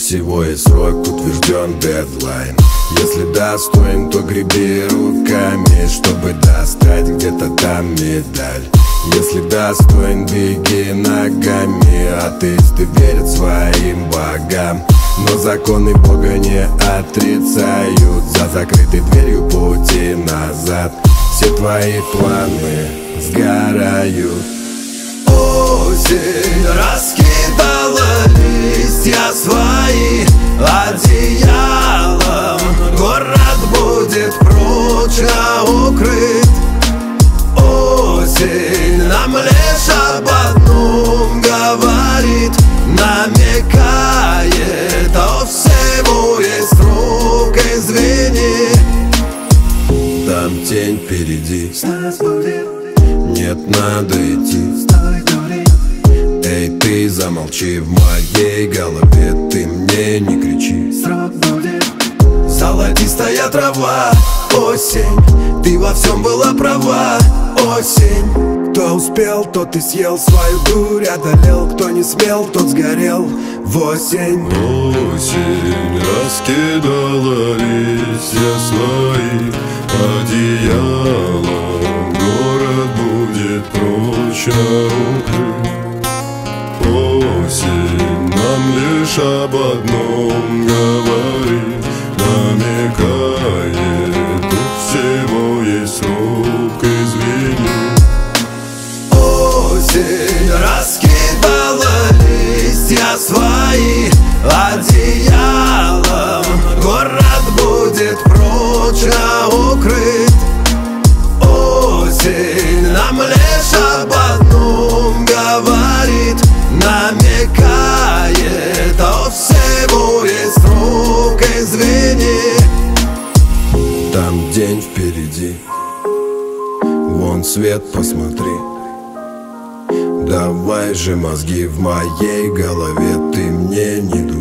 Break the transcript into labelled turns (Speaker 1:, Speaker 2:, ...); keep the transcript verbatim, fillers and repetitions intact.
Speaker 1: всего есть срок, утвержден дедлайн. Если достоин, то греби руками, чтобы достать где-то там медаль. Если достоин, беги ногами. Атеисты верят своим богам, но законы Бога не отрицают. За закрытой дверью пути назад все твои планы сгорают.
Speaker 2: Осень раскидала листья свои одеялом. Город будет прочно укрыт. Осень нам лишь об одном говорит, намекает: о всему есть срок, извини.
Speaker 1: Там тень впереди, нет, надо идти. Эй, ты замолчи, в моей голове ты мне не кричи.
Speaker 2: Золотистая трава, осень, ты во всем была права, осень.
Speaker 3: Кто успел, тот и съел свою дурь, одолел. Кто не смел, тот сгорел в осень.
Speaker 4: Осень раскидала листья свои одеялом. Город будет прочно укрыт. Осень нам лишь об одном говорит, намекает: тут всего есть срок, извини.
Speaker 2: Осень раскидала листья свои одеялом. Город будет прочно укрыт. Осень нам лишь об одном говорит, намекает: о всего есть срок, извини.
Speaker 1: Там день впереди, вон свет, посмотри. Давай же мозги, в моей голове ты мне не дури.